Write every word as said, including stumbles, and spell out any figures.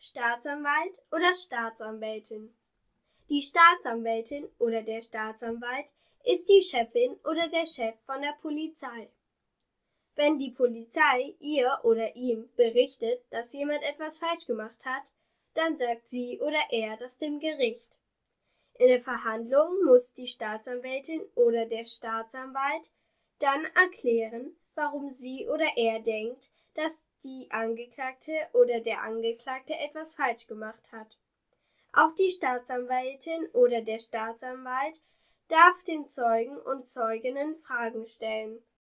Staatsanwalt oder Staatsanwältin. Die Staatsanwältin oder der Staatsanwalt ist die Chefin oder der Chef von der Polizei. Wenn die Polizei ihr oder ihm berichtet, dass jemand etwas falsch gemacht hat, dann sagt sie oder er das dem Gericht. In der Verhandlung muss die Staatsanwältin oder der Staatsanwalt dann erklären, warum sie oder er denkt, dass die Angeklagte oder der Angeklagte etwas falsch gemacht hat. Auch die Staatsanwältin oder der Staatsanwalt darf den Zeugen und Zeuginnen Fragen stellen.